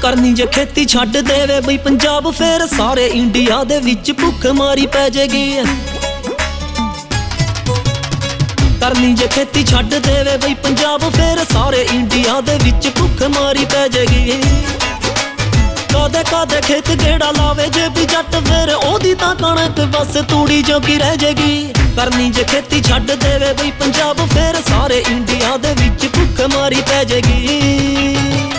करनी जे खेती छड्ड देवे बई पंजाब फिर सारे इंडिया दे विच भुख मारी पै जाएगी। करनी जे खेती छड्ड देवे बई पंजाब फिर सारे इंडिया दे विच भुख मारी पै जाएगी। कदे कदे खेत गेड़ा लावे जे भी जट फिर ओदी तां कणक बस तूड़ी जोगी रह जाएगी। करनी जे खेती छड्ड देवे बई पंजाब फिर सारे इंडिया दे विच भुख मारी पै जाएगी।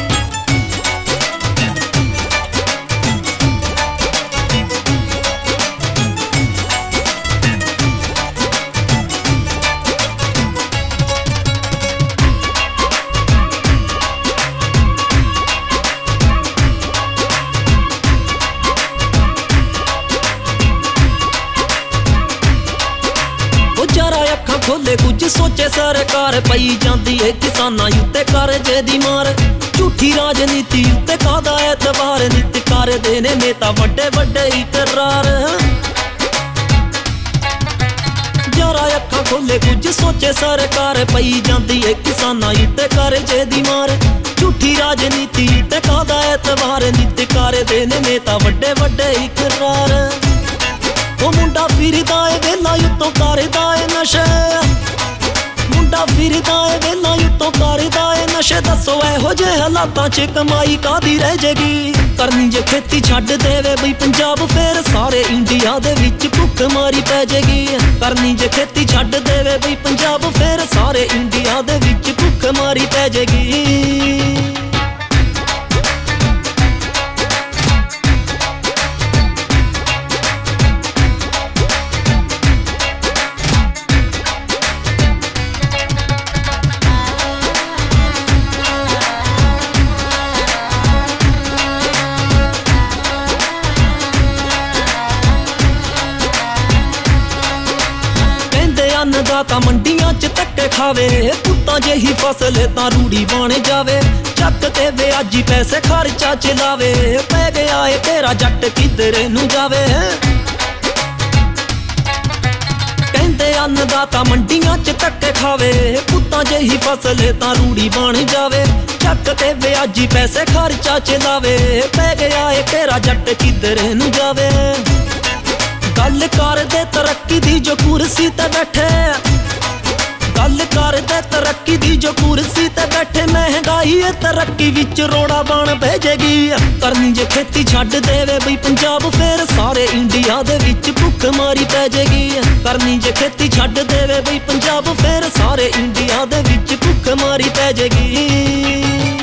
जरा अखां खोले कुछ सोचे सरकार पई जांदी है किसानां उत्ते करजे दी मार। झूठी राजनीति उत्ते कादा एतबार नित करदे ने नेता वड्डे वड्डे इकरार। जरा अखां खोले कुछ सोचे सरकार पई जांदी है किसानां उत्ते करजे दी मार। झूठी राजनीति उत्ते कादा एतबार नित करदे ने नेता वड्डे वड्डे इकरार। ओ मुंडा फिरदा ए वेला उत्तों करदा ए नशे, मुंडा फिरदा ए वेला उत्तों करदा ए नशे। दसो इहो जे हालातां च कमाई कादी रह जाएगी। करनी जे खेती छड्ड देवे बई पंजाब फिर सारे इंडिया दे विच भुख मारी पै जाएगी। करनी जे खेती छड्ड देवे बई पंजाब फिर सारे इंडिया दे विच भुख मारी पै जाएगी। अन्नदाता मंडियां च धक्के खावे पुत्तां जेही फसल तां रूड़ी बन जावे। चक ते ब्याजी पैसे खर्चा चलावे पै गया है तेरा जट किधर नूं जावे। कहंदे अन्नदाता मंडियां च धक्के खावे पुत्तां जेही फसल तां रूड़ी बन जावे। चक ते ब्याजी पैसे खर्चा चलावे पै गया है तेरा जट किधर नूं जावे। गल कर दे तरक्की दी जो कुर्सी ते बैठे, गल कर दे तरक्की दी जो कुर्सी ते बैठे। महंगाई है तरक्की विच रोड़ा बन भेजेगी। करनी जे खेती छड्ड देवे बई पंजाब फिर सारे इंडिया दे विच भुख मारी पै जाएगी। करनी जे खेती छड्ड देवे बई पंजाब फिर सारे इंडिया दे विच भुख मारी पै जाएगी।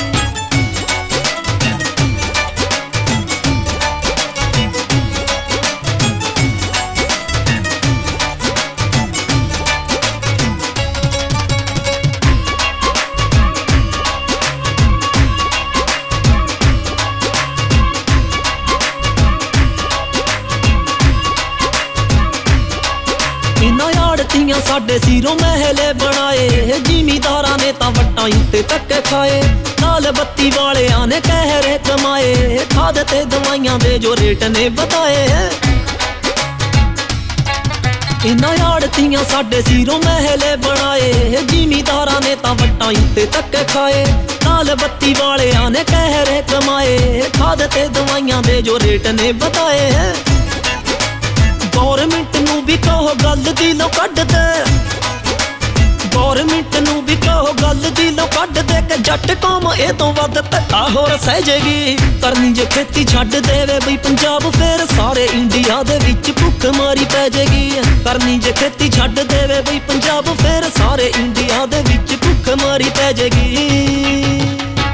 आड़तियां साडे सिरों महले बनाए जिमीदारां ने तां वट्टां उत्ते धक्के खाए। नाल बत्ती वालियां ने कहरे कमाए खाद ते दवाइयां दे जो रेट ने बताए। इन्हां आड़तियां साडे सिरों महले बनाए जिमीदारां ने तां वट्टां उत्ते धक्के खाए। नाल बत्ती वालियां ने कहरे कमाए खाद ते दवाइयां दे जो रेट ने बताए। गौरमेंट नूं भी कहो गल दिलों कड्ड दे, गौरमेंट नूं भी कहो गल दिलों कड्ड दे कि जट कौम ए तों वध धक्का होर सह जाएगी। करनी जे खेती छड्ड देवे बई पंजाब फिर सारे इंडिया दे विच भुख मारी पै जाएगी। करनी जे खेती छड्ड देवे बई पंजाब फिर सारे इंडिया दे विच भुख मारी पै जाएगी।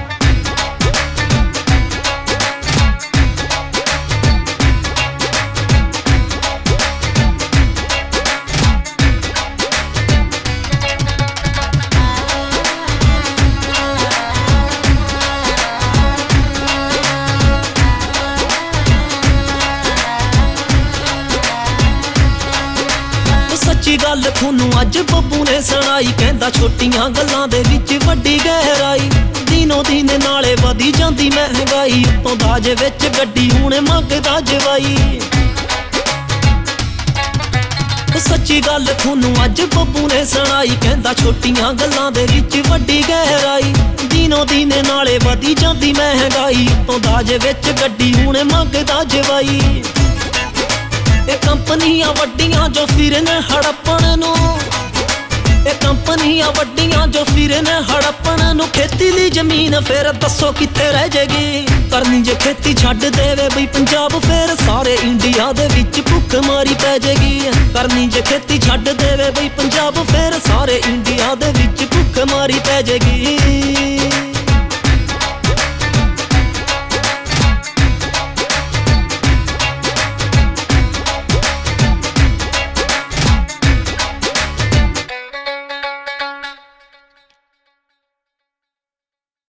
सच्ची गल थोनू अज बब्बू ने सुनाई कहंदा छोटियां गल्लां दे विच वड्डी गहराई। दिनों दिन नाले वधी जांदी महंगाई उत्तों दाज विच गड्डी हुण मंगदा जवाई। ਸੱਚੀ ਗੱਲ ਤੁਹਾਨੂੰ ਅੱਜ ਬੱਬੂ ਨੇ ਸੁਣਾਈ, ਕਹਿੰਦਾ ਛੋਟੀਆਂ ਗੱਲਾਂ ਦੇ ਵਿੱਚ ਵੱਡੀ ਗਹਿਰਾਈ। ਦਿਨੋਂ ਦਿਨ ਨਾਲੇ ਵਧੀ ਜਾਂਦੀ ਮਹਿੰਗਾਈ, ਉੱਤੋਂ ਦਾਜ ਵਿੱਚ ਗੱਡੀ ਹੁਣ ਮੰਗਦਾ ਜਵਾਈ। ਇਹ ਕੰਪਨੀਆਂ ਵੱਡੀਆਂ ਜੋ ਫਿਰਨ ਹੜੱਪਣ ਨੂੰ, ਇਹ ਕੰਪਨੀਆਂ ਵੱਡੀਆਂ ਜੋ ਫਿਰਨ ਹੜੱਪਣ ਨੂੰ। ਖੇਤੀ ਲਈ ਜ਼ਮੀਨ ਫੇਰ ਦੱਸੋ ਕਿੱਥੇ ਰਹਿ ਜੇਗੀ, ਕਰਨੀ ਜੇ ਖੇਤੀ ਛੱਡ ਦੇਵੇ ਬਈ ਪੰਜਾਬ, ਫੇਰ ਸਾਰੇ ਇੰਡੀਆ ਦੇ ਵਿੱਚ ਭੁੱਖ ਮਾਰੀ ਪੈ ਜੇਗੀ। ਕਰਨੀ ਜੇ ਖੇਤੀ ਛੱਡ ਦੇਵੇ ਬਈ ਪੰਜਾਬ, ਫੇਰ ਸਾਰੇ ਇੰਡੀਆ ਦੇ ਵਿੱਚ ਭੁੱਖ ਮਾਰੀ ਪੈ ਜੇਗੀ।